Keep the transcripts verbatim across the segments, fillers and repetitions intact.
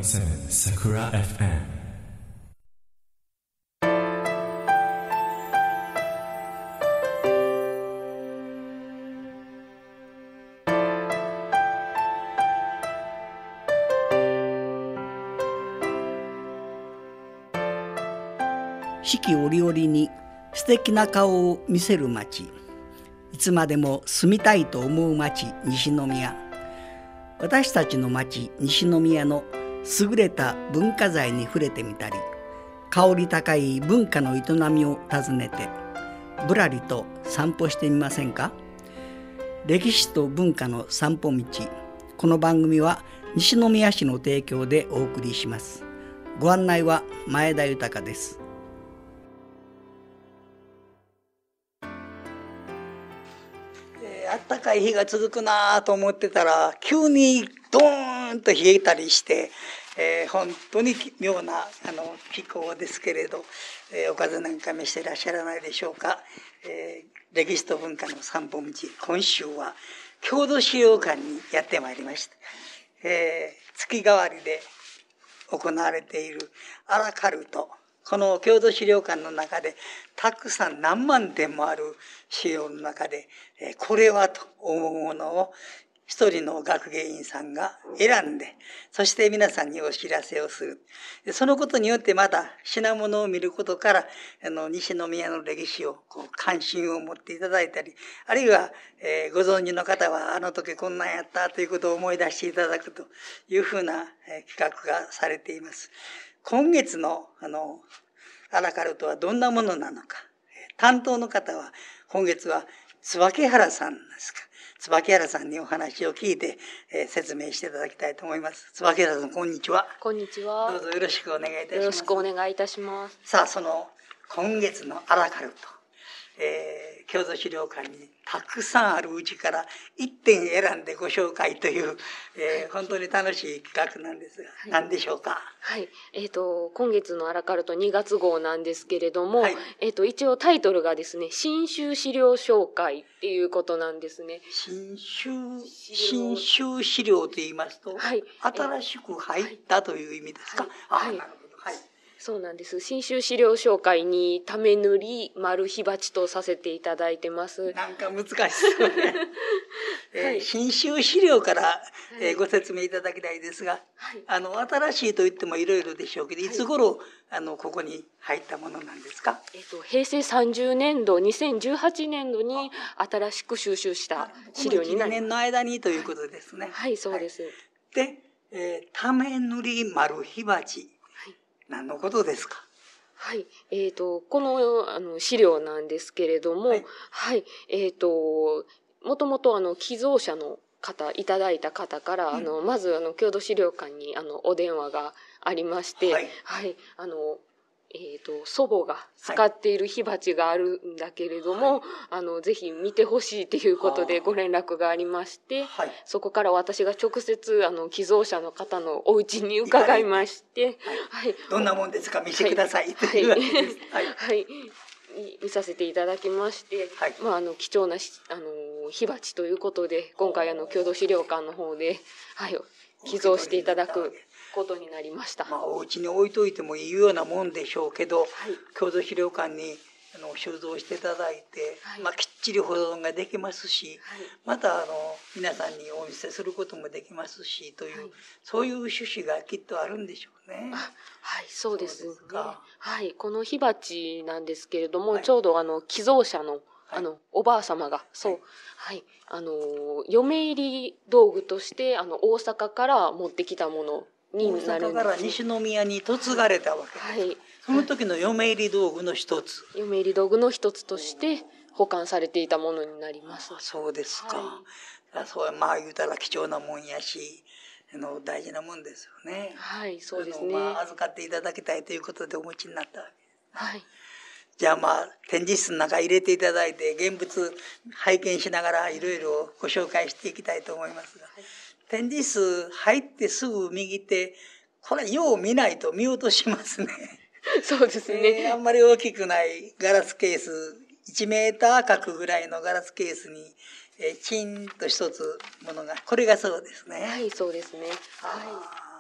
ーセブン Sakura エフエム。 四季折々に素敵な顔を見せる町、いつまでも住みたいと思う町、西宮。私たちの町西宮の優れた文化財に触れてみたり、香り高い文化の営みを訪ねてぶらりと散歩してみませんか。歴史と文化の散歩道。この番組は西宮市の提供でお送りします。ご案内は前田豊です。あったかい日が続くなと思ってたら、急にドーンと冷えたりして、えー、本当に妙なあの気候ですけれど、えー、お風邪なんか召していらっしゃらないでしょうか。えー、歴史と文化の散歩道、今週は郷土資料館にやってまいりました。えー、月替わりで行われているアラカルト、この郷土資料館の中でたくさん何万点もある資料の中で、これはと思うものを一人の学芸員さんが選んで、そして皆さんにお知らせをする。そのことによってまた品物を見ることから、あの西宮の歴史をこう関心を持っていただいたり、あるいは、えー、ご存知の方はあの時こんなんやったということを思い出していただくというふうな、えー、企画がされています。今月のあのアラカルトはどんなものなのか、担当の方は今月は椿原さんですか。椿原さんにお話を聞いて、えー、説明していただきたいと思います。椿原さん、こんにちは。 こんにちは。 どうぞよろしくお願いいたします。 よろしくお願いいたします。 さあ、その今月のアラカルト、えー、郷土資料館にたくさんあるうちからいってん選んでご紹介という、えー、本当に楽しい企画なんですが、はい、何でしょうか。 はい、えーと、今月のアラカルトにがつ号なんですけれども、はい、えーと、一応タイトルがですね、新州資料紹介っていうことなんですね。 新州、新州資料と言いますと、はい、新しく入ったという意味ですか。はい、あ、なるほど。はい。 そうなんです。新州資料紹介にため塗り丸火鉢とさせていただいてます。 なんか難しそうね。えーはい、新州資料から、えー、ご説明いただきたいですが、はい、あの新しいと言ってもいろいろでしょうけど、いつ頃、はい、あのここに入ったものなんですか。 えっと平成さんじゅうねんど、にせんじゅうはちねんどに新しく収集した資料になります。 いちねんの間にということですね。 はい、はい、そうです。はい、 で、えー、ため塗り丸火鉢。何のことですか。 はい、えっと、この、あの、資料なんですけれども、はい、はい、えっと、もともと、あの、寄贈者の方、いただいた方から、うん、あの、まず、あの、郷土資料館に、あの、お電話がありまして、はい、はい、あの、えっと、祖母が使っている火鉢があるんだけれども、はい、あの、ぜひ見てほしいということでご連絡がありまして、はい、そこから私が直接、あの、寄贈者の方のお家に伺いまして、はい。 はい、どんなもんですか、見せてください。 はい。はい。はい。見させていただきまして、はい、まあ、あの、貴重な、あの、火鉢ということで、今回、あの、郷土資料館の方で、はい、寄贈していただくことになりました。 まあ、お家に置いといてもいいようなもんでしょうけど、はい、郷土資料館にあの収蔵していただいて、はい、まあ、きっちり保存ができますし、はい、またあの皆さんにお見せすることもできますしという、はい、そういう趣旨がきっとあるんでしょうね。 はい、そうですね。はい、この火鉢なんですけれども、はい、ちょうどあの寄贈者のあの、はい、おばあ様が、そう、はい、はい、あの、嫁入り道具として、あの、大阪から持ってきたものになるんです、ね。 大阪から西宮に嫁がれたわけです。はい。その時の嫁入り道具の一つ。 嫁入り道具の一つとして保管されていたものになります。 そうですか。はい、そうまあ言うたら貴重なもんやし、あの大事なもんですよね。 はい、そうですね。 まあ預かっていただきたいということでお持ちになったわけです。 はい。 じゃあまあ展示室の中入れていただいて現物拝見しながらいろいろご紹介していきたいと思いますが、はい、展示室入ってすぐ右手、これよう見ないと見落としますね。 そうですね、 えー、あんまり大きくないガラスケース、いちメーター角ぐらいのガラスケースに、えー、チンと一つものが、これがそうですね。 はい、そうですね。はい。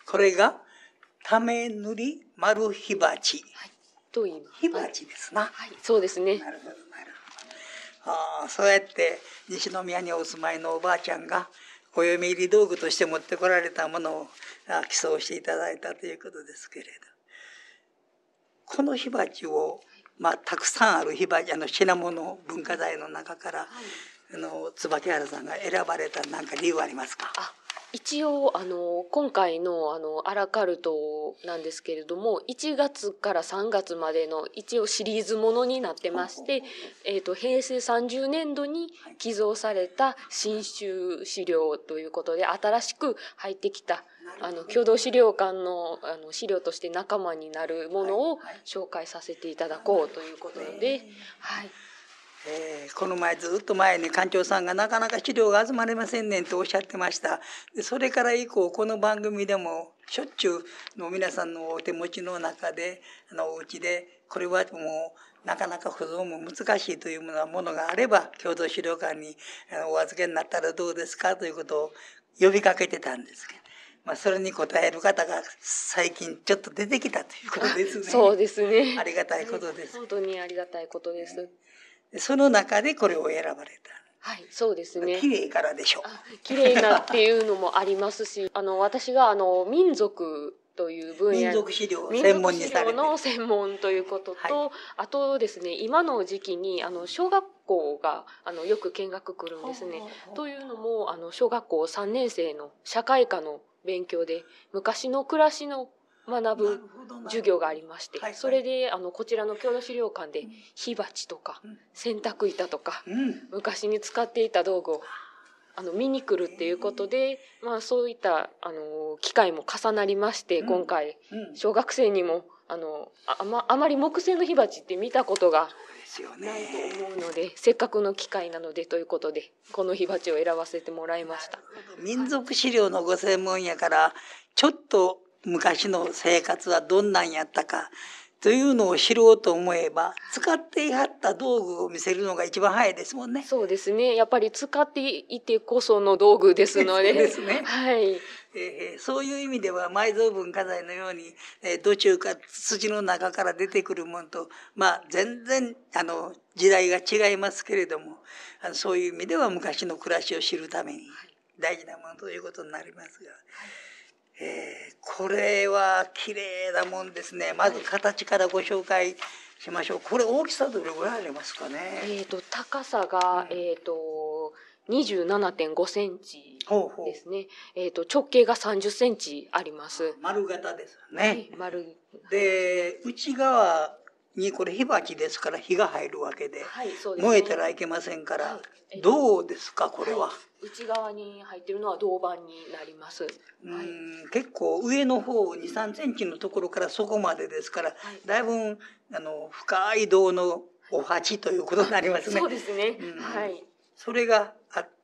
これが為塗り丸火鉢、 はい、と言います。 火鉢ですな。 はい、そうですね。 なるほどなるほど。ああ、そうやって西宮にお住まいのおばあちゃんがお嫁入り道具として持ってこられたものを寄贈していただいたということですけれど、この火鉢を、まあ、たくさんある火鉢、あの品物文化財の中から、はい、あの椿原さんが選ばれた何か理由はありますか？ あ、一応あの今回のあのアラカルトなんですけれども、いちがつからさんがつまでの一応シリーズものになってまして、えーと、へいせいさんじゅうねんどに寄贈された新種資料ということで、新しく入ってきたあの共同資料館のあの資料として仲間になるものを紹介させていただこうということで、はい。 えー、この前ずっと前に館長さんがなかなか資料が集まれませんねんとおっしゃってました。でそれから以降この番組でもしょっちゅうの皆さんのお手持ちの中であのお家でこれはもうなかなか保存も難しいというものものがあれば共同資料館にお預けになったらどうですかということを呼びかけてたんですけど、まあ、それに応える方が最近ちょっと出てきたということですね。 そうですね。 ありがたいことです。 本当にありがたいことです。 その中でこれを選ばれた。 はい、そうですね。 綺麗からでしょう。 綺麗なっていうのもありますし、あの私があの民族という分野、 民族資料を専門にされて、 民族資料の専門ということと、はい、あとですね、今の時期にあの小学校があのよく見学来るんですね。というのもあの小学校さんねんせいの社会科の勉強で昔の暮らしの学ぶ授業がありまして、それであのこちらの郷土資料館で火鉢とか洗濯板とか昔に使っていた道具をあの見に来るっていうことで、まあ、そういったあの機会も重なりまして、今回小学生にもあの あ, まあまり木製の火鉢って見たことがないと思うので、せっかくの機会なのでということでこの火鉢を選ばせてもらいました。 民族資料のご専門やからちょっと昔の生活はどんなんやったかというのを知ろうと思えば使っていはった道具を見せるのが一番早いですもんね。 そうですね。やっぱり使っていてこその道具ですので。 そうですね。 はい。 えー、そういう意味では埋蔵文化財のように、えー、土中か土の中から出てくるものと、まあ、全然あの時代が違いますけれども、あのそういう意味では昔の暮らしを知るために大事なものということになりますが。はい、えー、これは綺麗なもんですね。まず形からご紹介しましょう。これ大きさどれぐらいありますかね。 えっと高さが、うん、えっと にじゅうななてんごセンチですね。ほうほう、えっと直径がさんじゅっセンチあります。 丸型ですね。はい、 丸で内側にこれ火鉢ですから火が入るわけで、はい、そうですね、燃えたらいけませんから、はい、どうですかこれは。はい、 内側に入っているのは銅板になります。 うん、はい、結構上の方に、さんセンチのところからそこまでですから、はい、だいぶあの深い銅のお鉢ということになりますね。 そうですね、 うん、 はい。 それがあって、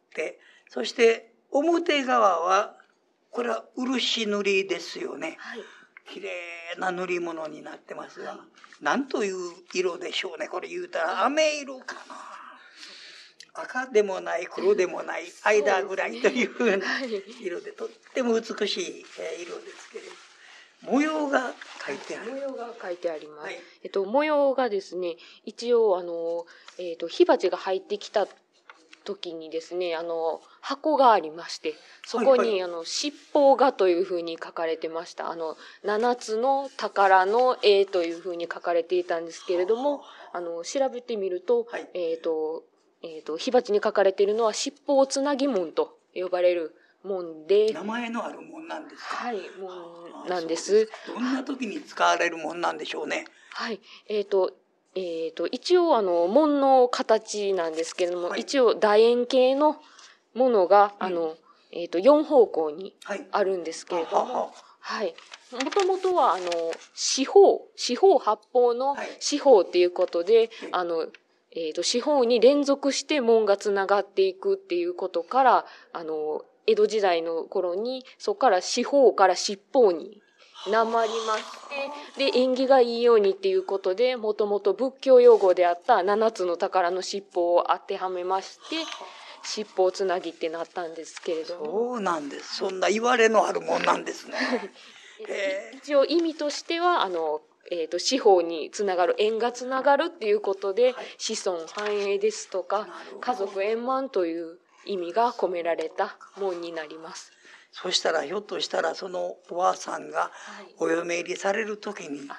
そして表側はこれは漆塗りですよね。はい、綺麗な塗り物になってますが、はい、何という色でしょうね。これ言うたら飴色かな。赤でもない黒でもない間ぐらいというふうな色でとっても美しい色ですけれど、模様が書いてある。 模様が書いてあります。はい、えっと模様がですね、一応あのえっと火鉢が入ってきた時にですね、あの箱がありまして、そこに、はいはい、あの七宝画というふうに書かれてました。あの七つの宝の絵というふうに書かれていたんですけれども、あの調べてみると、はい、えっとえっと火鉢に書かれているのは七宝つなぎ門と呼ばれる門で、 名前のある門なんですか。 はい、門なんです。 どんな時に使われる門なんでしょうね。 はい、えっとえー、と一応あの門の形なんですけれども、はい、一応楕円形のものが、うん、あのえー、とよん方向にあるんですけれども、はい、もともとはあの四方四方八方の四方っていうことで、はい、あのえー、と四方に連続して門がつながっていくっていうことから、あの江戸時代の頃にそこから四方から七方になまりまして、で縁起がいいようにっていうことで、もともと仏教用語であった七つの宝の七宝を当てはめまして、 七宝つなぎってなったんですけれども。 そうなんです。そんな言われのあるもんなんですね。へ一応意味としては、あの、えっと、四方につながる、縁がつながるっていうことで、 はい、 子孫繁栄ですとか、家族円満という意味が込められた門になります。 そしたらひょっとしたらそのおばあさんがお嫁入りされる時に、はい、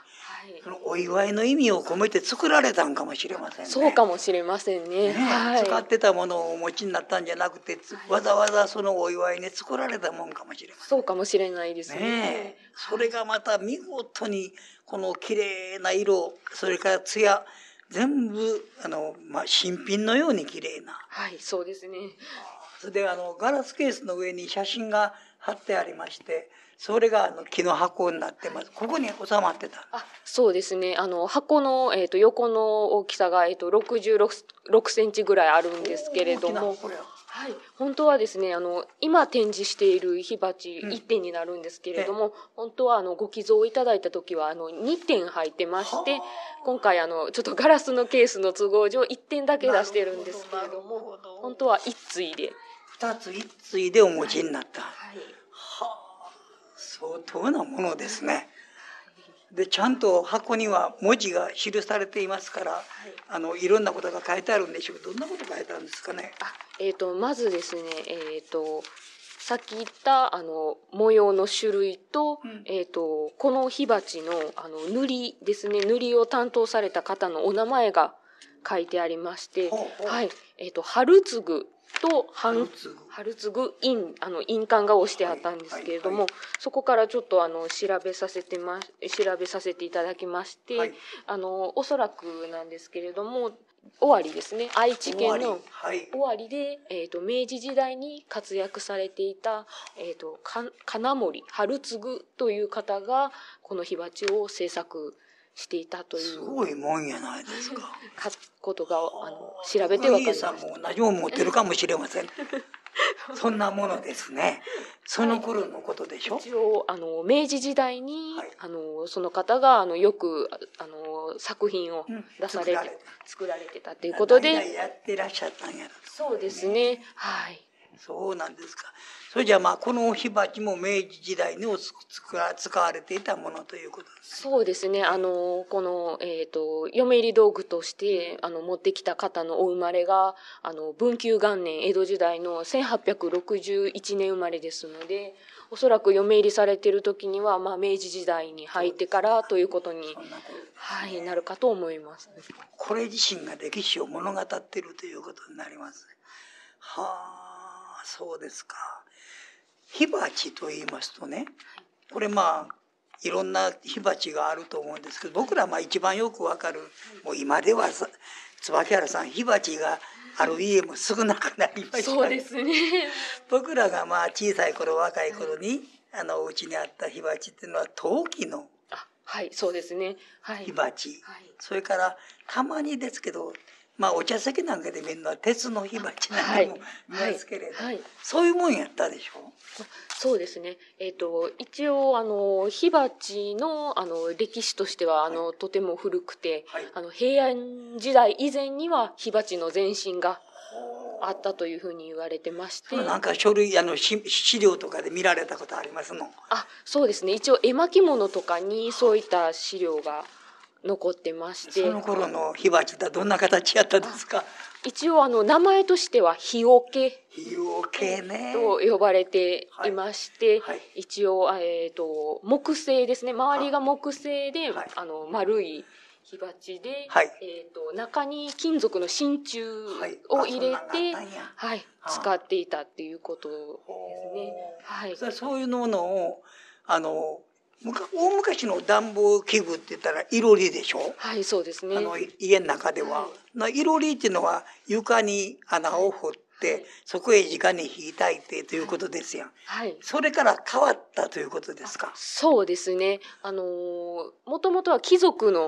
そのお祝いの意味を込めて作られたんかもしれませんね。 そうかもしれませんね。 ね、 はい、 使ってたものをお持ちになったんじゃなくて、わざわざそのお祝いに作られたもんかもしれません。 そうかもしれないですね。 ね、それがまた見事にこの綺麗な色、それから艶、全部あの、まあ、新品のように綺麗な。 はい、そうですね。 それであのガラスケースの上に写真が貼ってありまして、それがあの木の箱になってます。ここに収まってた。 あ、そうですね。あの箱の、えー、と横の大きさが、えー、とろくじゅうろくセンチぐらいあるんですけれども、はい、本当はですね、あの今展示している火鉢いってんになるんですけれども、うん、本当はあのご寄贈いただいた時はあのにてん入ってまして、今回あのちょっとガラスのケースの都合上いってんだけ出してるんですけれども、本当はいっついでふたついっついでお持ちになった。はい、 はい、 はあ、相当なものですね。でちゃんと箱には文字が記されていますから、はい、あのいろんなことが書いてあるんでしょう。どんなこと書いてあるんですかね。 あ、えー、とまずですね、えー、とさっき言ったあの模様の種類と、うん、えー、とこの火鉢のあの塗りですね、塗りを担当された方のお名前が書いてありまして、ほうほう、はい、えー、と春次と春次印、あの印鑑が押してあったんですけれども、はいはいはい、そこからちょっとあの調べさせてま調べさせていただきまして、はい、あのおそらくなんですけれども、尾張ですね、愛知県の尾張で、えー、と明治時代に活躍されていた、えー、と金森春次という方がこの火鉢を制作していたという、 すごいもんやないですか。 ことがあの調べて分かりました。 さんも同じもん持ってるかもしれません。そんなものですね。その頃のことでしょ。 はい、一応あの明治時代に、はい、あのその方があのよくあの作品を出されて、うん、作られ、作られてたということで、 代々やってらっしゃったんやろ。 そうですね。はい。 そうなんですか。それじゃあまあこの火鉢も明治時代に使われていたものということです。 そうですね。あのこの、えー、と嫁入り道具としてあの持ってきた方のお生まれがあの文久元年江戸時代のせんはっぴゃくろくじゅういちねん生まれですので、おそらく嫁入りされている時には、まあ、明治時代に入ってからということに、はい、なるかと思います。 これ自身が歴史を物語っているということになります。はあ、そうですか。火鉢と言いますとね、これまあいろんな火鉢があると思うんですけど、僕らまあ一番よくわかる、もう今では椿原さん火鉢がある家も少なくなりました。 そうですね。 僕らがまあ小さい頃若い頃にあのお家にあった火鉢っていうのは陶器のはい、そうですね。はい、 火鉢、はい、それからたまにですけど、まあお茶席なんかで見るのは鉄の火鉢なんかも見ますけれど、はいはいはい、そういうもんやったでしょ。 そうですね。えっと一応あの火鉢のあの歴史としてはあの、はい、とても古くて、はい、あの平安時代以前には火鉢の前身があったというふうに言われてまして、 なんか書類あの資料とかで見られたことありますの？ あ、そうですね。一応絵巻物とかにそういった資料が残ってまして、 その頃の火鉢ってどんな形やったですか？ 一応あの名前としては火桶火桶ねと呼ばれていまして、はいはい、一応、えー、と木製ですね。周りが木製で、はい、あの丸い火鉢で、はい、えー、と中に金属の真鍮を入れて、はい、使っていたっていうことですね。はい、 そういうものをあの大昔の暖房器具って言ったらいろりでしょ。 はい、そうですね。 あの家の中では、はい、いろりっていうのは床に穴を掘って、はい、そこへ直に火焚いてということですやん。はい。それから変わったということですか。 そうですね。あのもともとは貴族の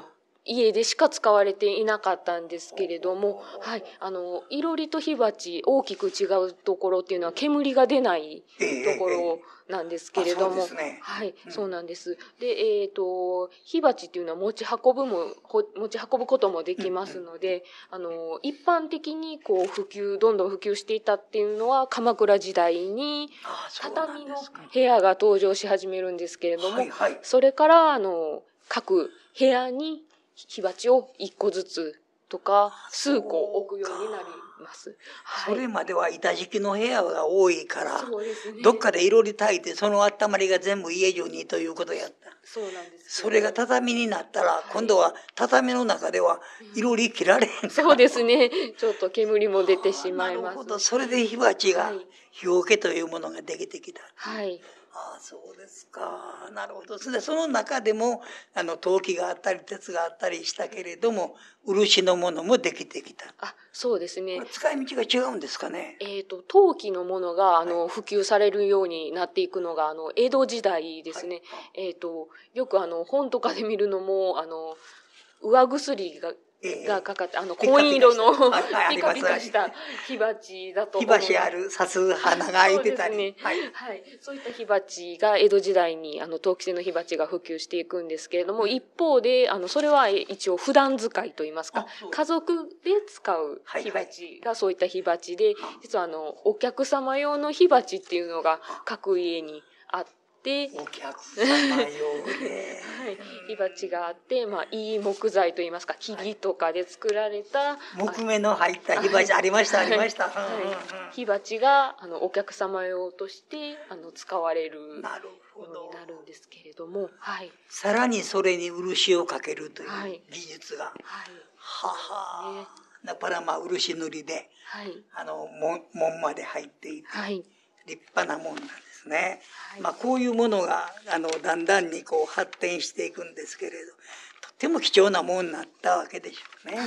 家でしか使われていなかったんですけれども、はい、あのいろりと火鉢大きく違うところっていうのは煙が出ないところなんですけれども、 ね、 はい、うん、そうなんです。で、えっと火鉢っていうのは持ち運ぶも持ち運ぶこともできますので、うんうん、あの一般的にこう普及どんどん普及していたっていうのは鎌倉時代に畳の部屋が登場し始めるんですけれども、はいはい、それからあの各部屋に火鉢をいっこずつとか数個置くようになります。 はい、それまでは板敷きの部屋が多いから、そうですね、どっかでいろり炊いてその温まりが全部家中にということやった。 そうなんです。 それが畳になったら、はい、今度は畳の中ではいろり切られへんから、うん、 そうですね。ちょっと煙も出てしまいます。 なるほど。それで火鉢が、はい、火桶というものができてきた。 はい。 ああ、そうですか。なるほど。それでその中でもあの陶器があったり鉄があったりしたけれども、漆のものもできてきた。 あ、そうですね。 使い道が違うんですかね。 えっと陶器のものがあの、はい、普及されるようになっていくのがあの江戸時代ですね。はい、えっとよくあの本とかで見るのもあの上薬ががかかって、あの、紺色のピカピカした火鉢だと思う。 火鉢ある、刺す花が開いてたり。 そうですね。はい。はい。そういった火鉢が江戸時代に、あの、陶器製の火鉢が普及していくんですけれども、一方で、あの、それは一応普段使いといいますか、家族で使う火鉢がそういった火鉢で、実はあの、お客様用の火鉢っていうのが各家にあって、でお客様用で、はい、 火鉢があって、まあ、いい木材といいますか木とかで作られた木目の入った火鉢ありました、はい、ありました、はいはい、火鉢があのお客様用としてあの使われるようになるんですけれども、はい、 さらにそれに漆をかけるという技術が、はいはい、はは、ね、だからまあ漆塗りで、はい、あの門門まで入っていて、はい、立派なもんなんですね。はい、まあ、こういうものがあのだんだんにこう発展していくんですけれど、とっても貴重なものになったわけでしょうね。はい、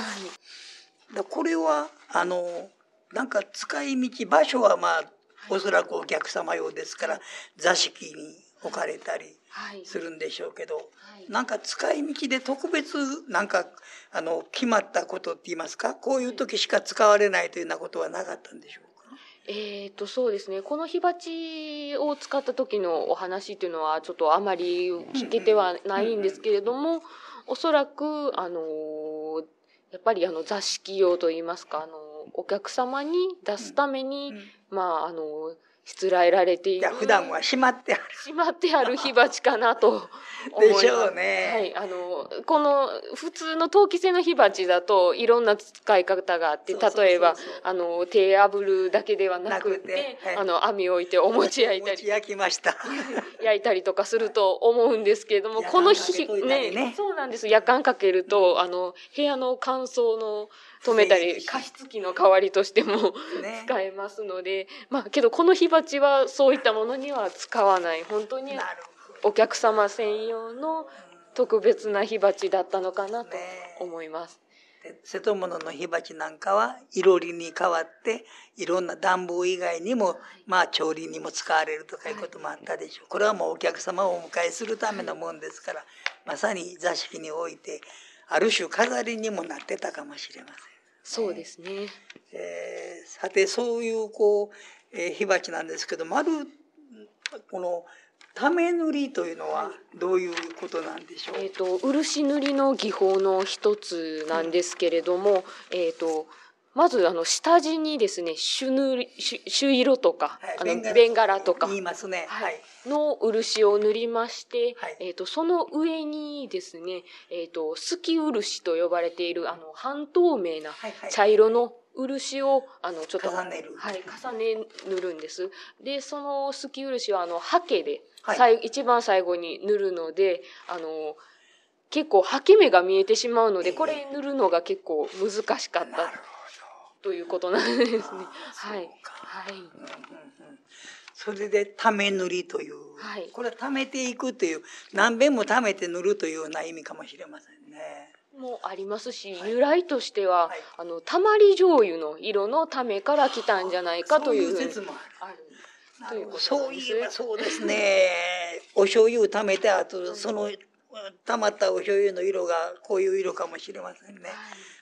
だこれはあのなんか使い道場所はまあおそらくお客様用ですから座敷に置かれたりするんでしょうけど、はいはい、なんか使い道で特別なんかあの決まったことって言いますか、こういう時しか使われないというようなことはなかったんでしょうか。 えーとそうですね、この火鉢を使った時のお話っていうのはちょっとあまり聞けてはないんですけれども、おそらくあのやっぱりあの座敷用といいますか、あのお客様に出すために、まああのしつらえられている、 普段はしまってあるしまってある火鉢かなと思います。 でしょうね。 はい、あのこの普通の陶器製の火鉢だといろんな使い方があって、例えばあの手炙るだけではなくて、はい、あの網を置いてお餅焼いたり、 焼きました焼いたりとかすると思うんですけれども、この火ね、ね、そうなんです。夜間かけるとあの部屋の乾燥の止めたり加湿器の代わりとしても使えますので、ね、まあけどこの火鉢はそういったものには使わない、本当にお客様専用の特別な火鉢だったのかなと思います。 ね、瀬戸物の火鉢なんかはいろりに変わっていろんな暖房以外にも、はい、まあ調理にも使われるとかいうこともあったでしょう。これはもうお客様をお迎えするためのもんですから、まさに座敷に置いてある種飾りにもなってたかもしれません。 そうですね。 えー、さてそういうこう、えー、火鉢なんですけど、丸この溜塗りというのはどういうことなんでしょう。 えっと漆塗りの技法の一つなんですけれども、うん、えっとまずあの下地にですね、朱塗り、朱色とか、はい、あのベンガラとか言いますね、 はい、の漆を塗りまして、はい、えっとその上にですね、えっと透き漆と呼ばれているあの半透明な茶色の漆をあのちょっと重ねる、 はい、重ね塗るんです。でその透き漆はあの刷毛で、 はい、 一番最後に塗るので、あの結構刷毛目が見えてしまうので、これ塗るのが結構難しかった。えーということなんですね。はい。はい。うんうんうん、 それで溜め塗りという、はい、これは溜めていくという、何遍も溜めて塗るというような意味かもしれませんね。 もありますし、由来としては、はい、あのたまり醤油の色のためから来たんじゃないかというそういう説もある。あるということそういえばそうですね。お醤油を溜めて、あとそのたまったお醤油の色がこういう色かもしれませんね。 はい、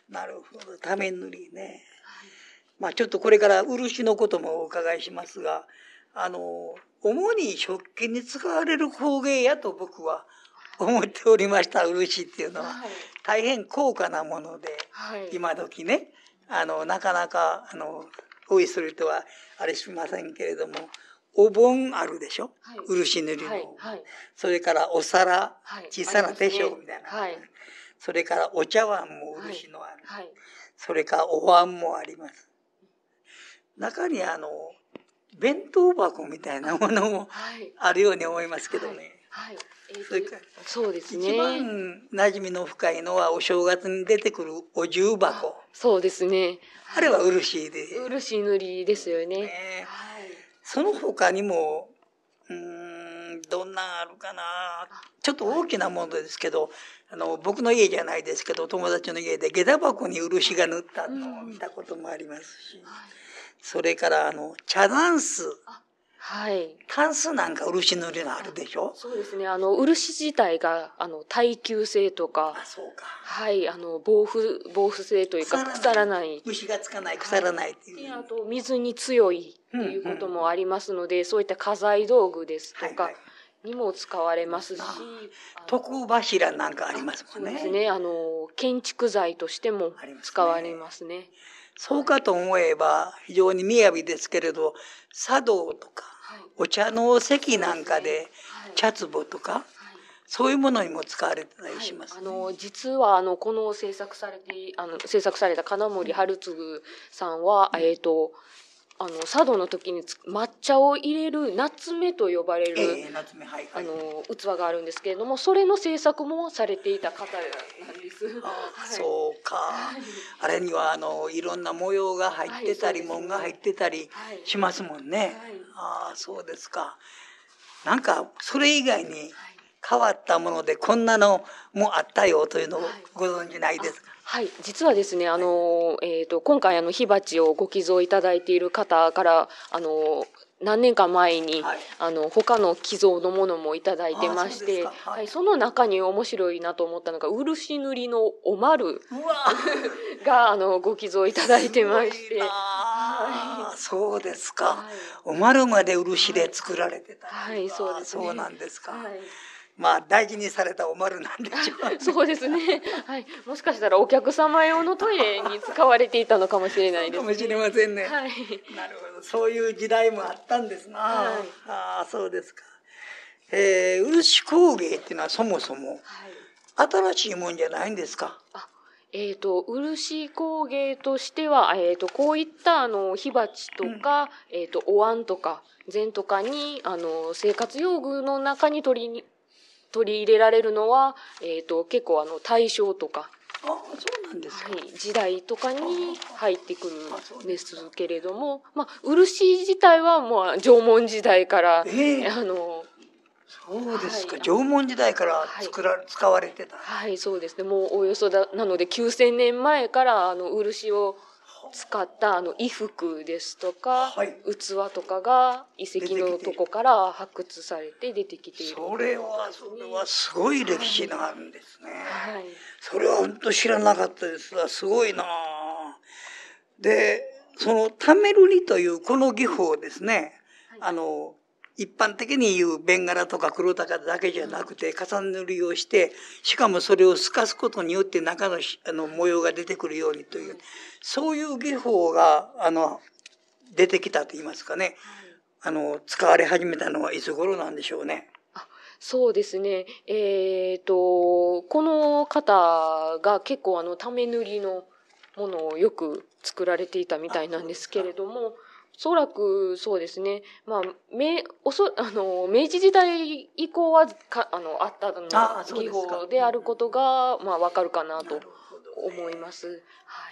なるほど、ため塗りね。はい、まあちょっとこれから漆のこともお伺いしますが、あの主に食器に使われる工芸やと僕は思っておりました。漆っていうのは、はい、大変高価なもので、はい、今時ね、あのなかなかあのおいする人はあれしませんけれども、お盆あるでしょ、はい、漆塗りの、はいはい、それからお皿、はい、小さな手帳みたいな、はい、それからお茶碗も漆のある、はいはい、それからお椀もあります。中にあの弁当箱みたいなものもあるように思いますけどね、はいはい、えー、それからそうですね、 一番馴染みの深いのはお正月に出てくるお重箱。 そうですね、 あれは漆で、 漆塗りですよね。ね、 はい、その他にもうーんどんなあるかな。ちょっと大きなものですけど、あの僕の家じゃないですけど友達の家で下駄箱に漆が塗ったのを見たこともありますし、うん、それからあの茶箪笥、はい、タンスなんか漆塗りのあるでしょ。 そうですね、あの漆自体があの耐久性とか、 あ、そうか、 はい、あの防腐防腐性というか腐らない、 虫がつかない、腐らないっていう、 はい、あと水に強いっていうこともありますので、うんうん、そういった家財道具ですとかにも使われますし、はいはい、 床柱なんかありますもんね。 そうですね、あの建築材としても使われますね。 そうかと思えば非常に雅ですけれど、茶道とか、はい、お茶の席なんかで茶壺とか、はい、そういうものにも使われてたりします、ね。 はい、あの実はあのこの制作されてあの制作された金森春次さんは、うん、えっ、ー、とあの茶道の時に抹茶を入れる夏目と呼ばれる、 えー夏目、はいはい、 あの器があるんですけれども、それの制作もされていた方なんです。 あ、はい、そうか、はい、あれにはあのいろんな模様が入ってたり、はい、紋が入ってたりしますもんね。はい、ああ、そうですか。なんかそれ以外に変わったものでこんなのもあったよというのをご存じないですか。 はい、実はですね、あの、えーと、今回あの火鉢をご寄贈いただいている方からあの何年か前に、はい、あの他の寄贈のものもいただいてまして、はいはい、その中に面白いなと思ったのが漆塗りのお丸があのご寄贈いただいてまして、 はい、そうですか、はい、お丸まで漆で作られてた、 はい、そうですね、 そうなんですか、 はい、 まあ大事にされたお丸なんでしょう、ね、 そうですね、はい、もしかしたらお客様用のトイレに使われていたのかもしれないですね。 かもしれませんね、 はい、 なるほど、そういう時代もあったんですな、はい、ああ、そうですか。えー、漆工芸っていうのはそもそも新しいもんじゃないんですか。 あ、えーと、漆工芸としては、えーと、こういったあの火鉢とか、うん、えーと、お椀とか膳とかにあの生活用具の中に取り取り入れられるのは、えーと、結構あの大正とか、 あ、そうなんですか、 はい、時代とかに入ってくるんですけれども、まあ、漆自体はもう縄文時代から、 えー、 あのそうですか、はい、縄文時代から作ら、はい、使われてた。 はい、そうですね、もうおおよそだなのできゅうせんねんまえからあの漆を使ったあの衣服ですとか、はい、器とかが遺跡のとこから発掘されて出てきている。 それはそれはすごい歴史があるんですね、はい、それは本当知らなかったですが、すごいな。でそのタメルリというこの技法ですね、はい、あの一般的に言うベンガラとか黒鷹だけじゃなくて重ね塗りをして、しかもそれを透かすことによって中のあの模様が出てくるようにという、そういう技法があの出てきたといいますかね、あの使われ始めたのはいつ頃なんでしょうね。 あ、そうですね、えーとこの方が結構あのタメ塗りのものをよく作られていたみたいなんですけれども、おそらくそうですね、まあ、明おそあの明治時代以降はかあのあったの技法であることがまあわかるかなと思います。ね、はい、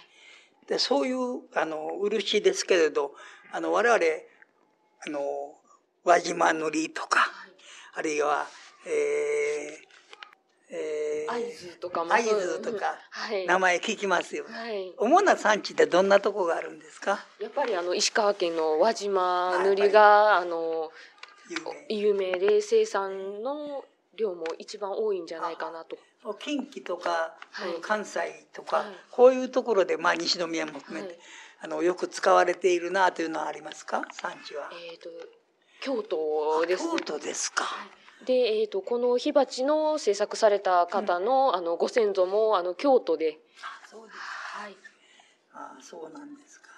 でそういうあの漆ですけれど、あの我々あの輪島塗とか、はい、あるいは、えーえー、会津とかも会津とか名前聞きますよ、はい、主な産地ってどんなとこがあるんですか。 やっぱりあの石川県の輪島塗が、はいはい、あの有名で生産の量も一番多いんじゃないかなと。 近畿とか、はい、関西とか、 はい、 こういうところで、まあ、西宮も含めて、はい、あのよく使われているなというのはありますか、産地は。 えーと、京都です。 京都ですか。 で、えーと、この火鉢の制作された方の、うん、あのご先祖もあの京都で。 あ、そうですか。 はい。 あ、そうなんですか。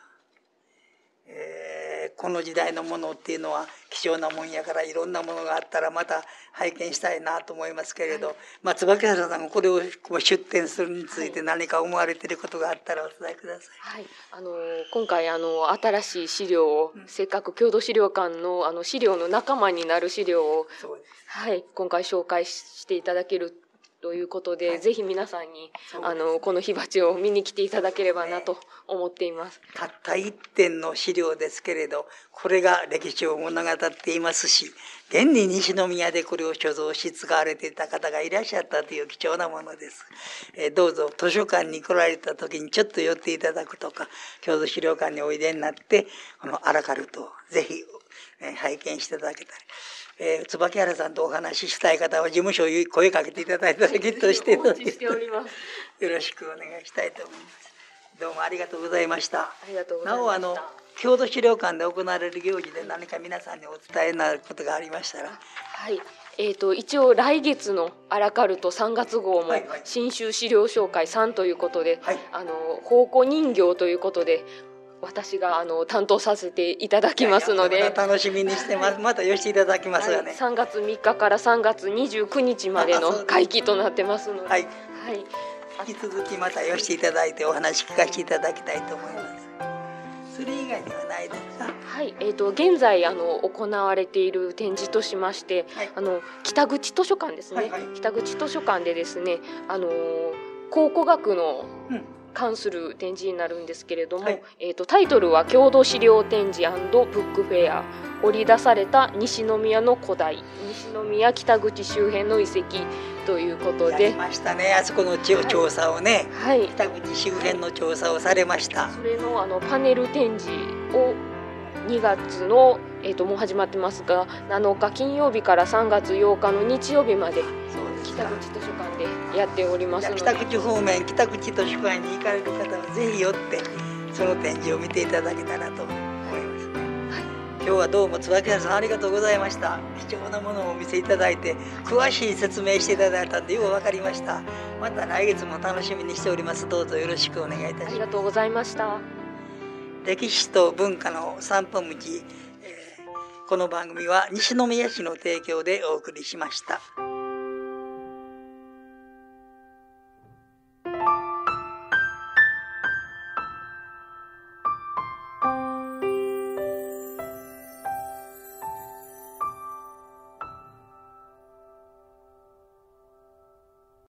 えー、この時代のものっていうのは貴重なもんやから、いろんなものがあったらまた拝見したいなと思いますけれど、はい、まあ、椿原さんがこれを出展するについて何か思われていることがあったらお伝えください。 はい、あの今回あの新しい資料を、うん、せっかく郷土資料館のあの資料の仲間になる資料を、はい、今回紹介していただけるということで、はい、ぜひ皆さんにあのこの火鉢を見に来ていただければなと思っています。 たった一点の資料ですけれど、これが歴史を物語っていますし、現に西宮でこれを所蔵し使われていた方がいらっしゃったという貴重なものです。えー、どうぞ図書館に来られた時にちょっと寄っていただくとか、郷土資料館においでになってこのアラカルトをぜひ、えー、拝見していただけたり、えー、椿原さんとお話ししたい方は事務所に声かけていただいただけとしていただきよろしくお願いしたいと思います。どうもありがとうございました。 ありがとうございました。 なおあの郷土資料館で行われる行事で何か皆さんにお伝えになることがありましたら。 はい、えーと、一応来月のアラカルトさんがつ号も新州資料紹介さんということで、はい、あの宝庫人形ということで私があの担当させていただきますので、 いやいやまた楽しみにしてます。また寄せていただきますよね。 はい、さんがつみっかからさんがつにじゅうくにちまでの会期となってますので、 はい、はい、引き続きまた寄せていただいてお話聞かせていただきたいと思います。それ以外にはないですか。 はい、えーと、現在あの行われている展示としまして、はい、あの北口図書館ですね、はいはい、北口図書館でですね、あの考古学の関する展示になるんですけれども、はい、えーと、タイトルは郷土資料展示&ブックフェア、掘り出された西宮の古代、西宮北口周辺の遺跡ということで、 やりましたね、あそこの調査をね、はい、北口周辺の調査をされました。 それのあのパネル展示をにがつの、えーと、もう始まってますがなのか金曜日からさんがつようかの日曜日まで北口図書館でやっておりますので、 北口方面北口図書館に行かれる方はぜひ寄ってその展示を見ていただけたらと思いますね。はい、今日はどうも椿原さんありがとうございました。貴重なものをお見せいただいて詳しい説明していただいたんでよく分かりました。また来月も楽しみにしております。どうぞよろしくお願いいたします。 ありがとうございました。 歴史と文化の散歩道、えー、この番組は西宮市の提供でお送りしました。